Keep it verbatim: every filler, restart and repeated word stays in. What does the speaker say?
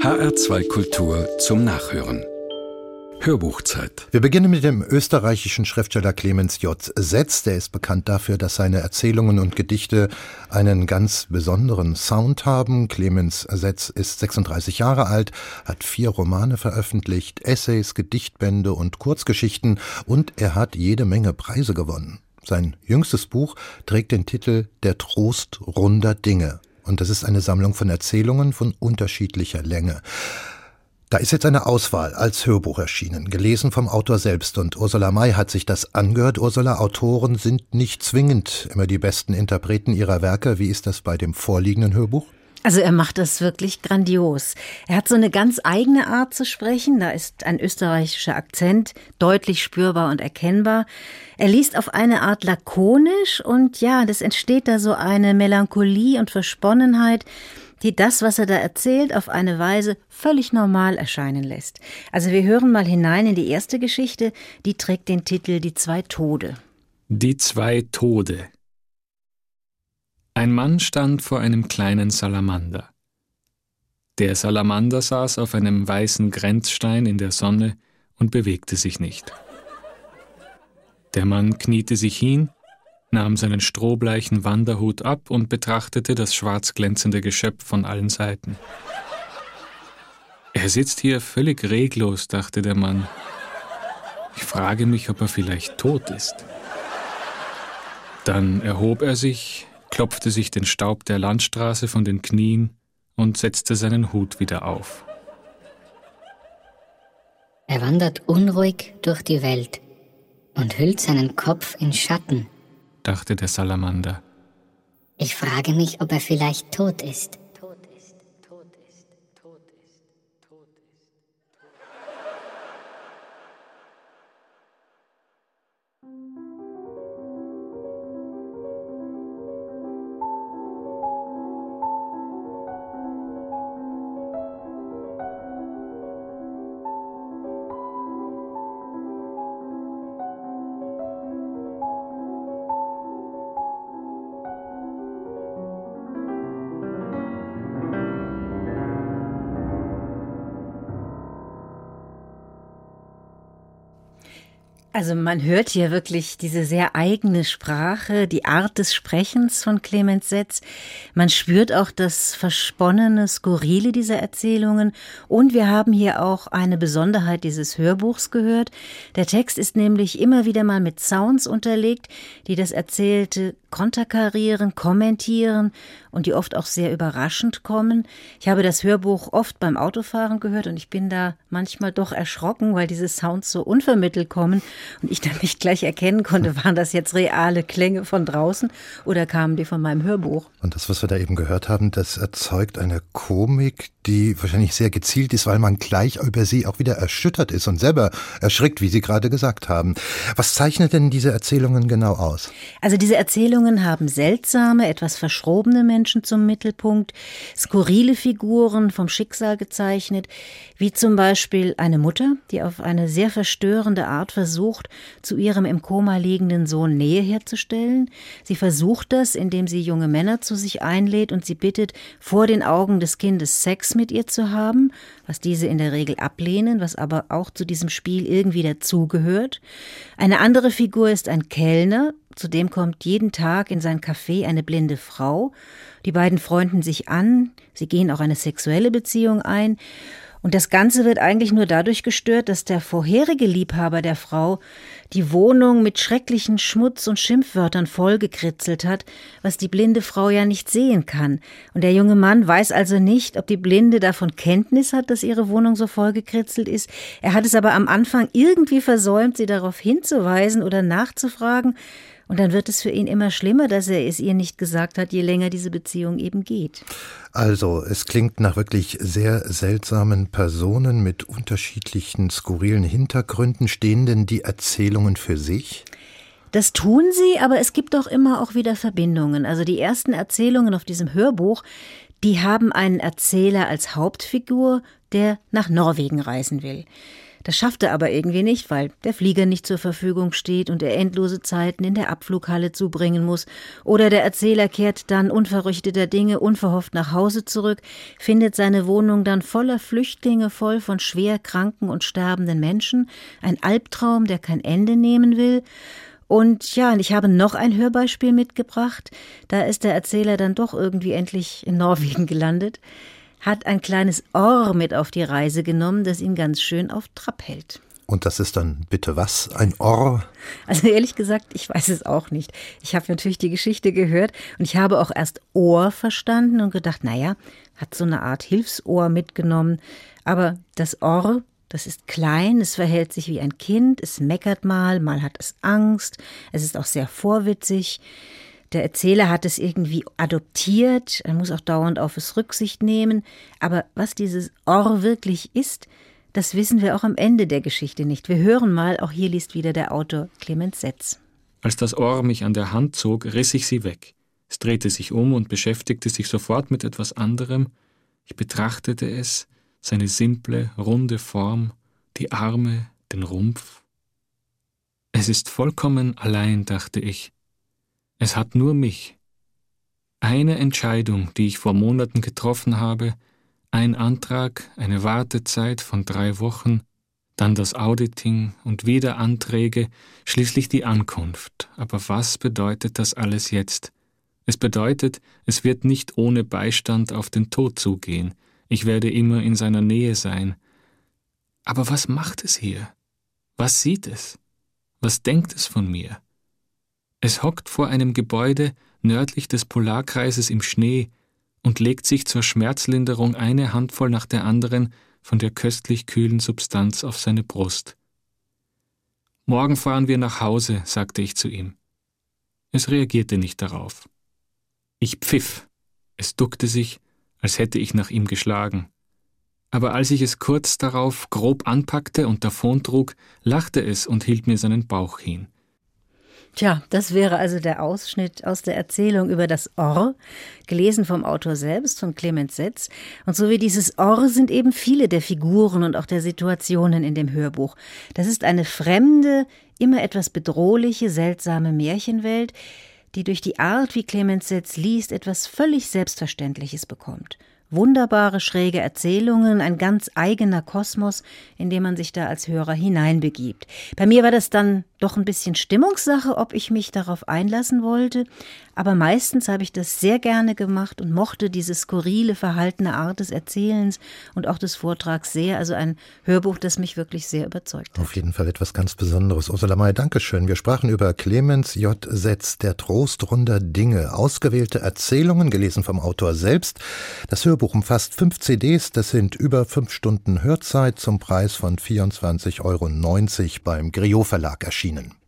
H R zwei Kultur zum Nachhören. Hörbuchzeit. Wir beginnen mit dem österreichischen Schriftsteller Clemens J. Setz. Der ist bekannt dafür, dass seine Erzählungen und Gedichte einen ganz besonderen Sound haben. Clemens Setz ist sechsunddreißig Jahre alt, hat vier Romane veröffentlicht, Essays, Gedichtbände und Kurzgeschichten, und er hat jede Menge Preise gewonnen. Sein jüngstes Buch trägt den Titel »Der Trost runder Dinge«. Und das ist eine Sammlung von Erzählungen von unterschiedlicher Länge. Da ist jetzt eine Auswahl als Hörbuch erschienen, gelesen vom Autor selbst. Und Ursula May hat sich das angehört. Ursula, Autoren sind nicht zwingend immer die besten Interpreten ihrer Werke. Wie ist das bei dem vorliegenden Hörbuch? Also er macht das wirklich grandios. Er hat so eine ganz eigene Art zu sprechen. Da ist ein österreichischer Akzent deutlich spürbar und erkennbar. Er liest auf eine Art lakonisch und ja, das entsteht da so eine Melancholie und Versponnenheit, die das, was er da erzählt, auf eine Weise völlig normal erscheinen lässt. Also wir hören mal hinein in die erste Geschichte, die trägt den Titel »Die zwei Tode«. Die zwei Tode. Ein Mann stand vor einem kleinen Salamander. Der Salamander saß auf einem weißen Grenzstein in der Sonne und bewegte sich nicht. Der Mann kniete sich hin, nahm seinen strohbleichen Wanderhut ab und betrachtete das schwarz glänzende Geschöpf von allen Seiten. Er sitzt hier völlig reglos, dachte der Mann. Ich frage mich, ob er vielleicht tot ist. Dann erhob er sich, klopfte sich den Staub der Landstraße von den Knien und setzte seinen Hut wieder auf. Er wandert unruhig durch die Welt und hüllt seinen Kopf in Schatten, dachte der Salamander. Ich frage mich, ob er vielleicht tot ist. Also man hört hier wirklich diese sehr eigene Sprache, die Art des Sprechens von Clemens Setz. Man spürt auch das versponnene, skurrile dieser Erzählungen. Und wir haben hier auch eine Besonderheit dieses Hörbuchs gehört. Der Text ist nämlich immer wieder mal mit Sounds unterlegt, die das Erzählte konterkarieren, kommentieren und die oft auch sehr überraschend kommen. Ich habe das Hörbuch oft beim Autofahren gehört und ich bin da manchmal doch erschrocken, weil diese Sounds so unvermittelt kommen und ich dann nicht gleich erkennen konnte, waren das jetzt reale Klänge von draußen oder kamen die von meinem Hörbuch. Und das, was wir da eben gehört haben, das erzeugt eine Komik, die wahrscheinlich sehr gezielt ist, weil man gleich über sie auch wieder erschüttert ist und selber erschrickt, wie Sie gerade gesagt haben. Was zeichnet denn diese Erzählungen genau aus? Also diese Erzählungen haben seltsame, etwas verschrobene Menschen zum Mittelpunkt, skurrile Figuren vom Schicksal gezeichnet, wie zum Beispiel eine Mutter, die auf eine sehr verstörende Art versucht, zu ihrem im Koma liegenden Sohn Nähe herzustellen. Sie versucht das, indem sie junge Männer zu sich einlädt und sie bittet, vor den Augen des Kindes Sex mit ihr zu haben, was diese in der Regel ablehnen, was aber auch zu diesem Spiel irgendwie dazugehört. Eine andere Figur ist ein Kellner, zudem kommt jeden Tag in sein Café eine blinde Frau. Die beiden freunden sich an, sie gehen auch eine sexuelle Beziehung ein. Und das Ganze wird eigentlich nur dadurch gestört, dass der vorherige Liebhaber der Frau die Wohnung mit schrecklichen Schmutz- und Schimpfwörtern vollgekritzelt hat, was die blinde Frau ja nicht sehen kann. Und der junge Mann weiß also nicht, ob die Blinde davon Kenntnis hat, dass ihre Wohnung so vollgekritzelt ist. Er hat es aber am Anfang irgendwie versäumt, sie darauf hinzuweisen oder nachzufragen. Und dann wird es für ihn immer schlimmer, dass er es ihr nicht gesagt hat, je länger diese Beziehung eben geht. Also, es klingt nach wirklich sehr seltsamen Personen mit unterschiedlichen, skurrilen Hintergründen. Stehen denn die Erzählungen für sich? Das tun sie, aber es gibt auch immer auch wieder Verbindungen. Also die ersten Erzählungen auf diesem Hörbuch, die haben einen Erzähler als Hauptfigur, der nach Norwegen reisen will. Das schafft er aber irgendwie nicht, weil der Flieger nicht zur Verfügung steht und er endlose Zeiten in der Abflughalle zubringen muss. Oder der Erzähler kehrt dann unverrichteter Dinge unverhofft nach Hause zurück, findet seine Wohnung dann voller Flüchtlinge, voll von schwer kranken und sterbenden Menschen. Ein Albtraum, der kein Ende nehmen will. Und ja, und ich habe noch ein Hörbeispiel mitgebracht. Da ist der Erzähler dann doch irgendwie endlich in Norwegen gelandet, hat ein kleines Ohr mit auf die Reise genommen, das ihn ganz schön auf Trab hält. Und das ist dann bitte was? Ein Ohr? Also ehrlich gesagt, ich weiß es auch nicht. Ich habe natürlich die Geschichte gehört und ich habe auch erst Ohr verstanden und gedacht, naja, hat so eine Art Hilfsohr mitgenommen. Aber das Ohr, das ist klein, es verhält sich wie ein Kind, es meckert mal, mal hat es Angst, es ist auch sehr vorwitzig. Der Erzähler hat es irgendwie adoptiert, er muss auch dauernd auf es Rücksicht nehmen. Aber was dieses Ohr wirklich ist, das wissen wir auch am Ende der Geschichte nicht. Wir hören mal, auch hier liest wieder der Autor Clemens Setz. Als das Ohr mich an der Hand zog, riss ich sie weg. Es drehte sich um und beschäftigte sich sofort mit etwas anderem. Ich betrachtete es, seine simple, runde Form, die Arme, den Rumpf. Es ist vollkommen allein, dachte ich. Es hat nur mich. Eine Entscheidung, die ich vor Monaten getroffen habe, ein Antrag, eine Wartezeit von drei Wochen, dann das Auditing und wieder Anträge, schließlich die Ankunft. Aber was bedeutet das alles jetzt? Es bedeutet, es wird nicht ohne Beistand auf den Tod zugehen. Ich werde immer in seiner Nähe sein. Aber was macht es hier? Was sieht es? Was denkt es von mir? Es hockt vor einem Gebäude nördlich des Polarkreises im Schnee und legt sich zur Schmerzlinderung eine Handvoll nach der anderen von der köstlich kühlen Substanz auf seine Brust. »Morgen fahren wir nach Hause«, sagte ich zu ihm. Es reagierte nicht darauf. Ich pfiff. Es duckte sich, als hätte ich nach ihm geschlagen. Aber als ich es kurz darauf grob anpackte und davontrug, lachte es und hielt mir seinen Bauch hin. Tja, das wäre also der Ausschnitt aus der Erzählung über das Ohr, gelesen vom Autor selbst, von Clemens Setz. Und so wie dieses Ohr sind eben viele der Figuren und auch der Situationen in dem Hörbuch. Das ist eine fremde, immer etwas bedrohliche, seltsame Märchenwelt, die durch die Art, wie Clemens Setz liest, etwas völlig Selbstverständliches bekommt. Wunderbare, schräge Erzählungen, ein ganz eigener Kosmos, in den man sich da als Hörer hineinbegibt. Bei mir war das dann doch ein bisschen Stimmungssache, ob ich mich darauf einlassen wollte, aber meistens habe ich das sehr gerne gemacht und mochte diese skurrile, verhaltene Art des Erzählens und auch des Vortrags sehr, also ein Hörbuch, das mich wirklich sehr überzeugt hat. Auf jeden Fall etwas ganz Besonderes. Ursula May, Dankeschön. Wir sprachen über Clemens J. Setz, der Trost runder Dinge, ausgewählte Erzählungen, gelesen vom Autor selbst. Das Hörbuch umfasst fünf C Ds, das sind über fünf Stunden Hörzeit zum Preis von vierundzwanzig Euro neunzig beim Griot Verlag erschienen.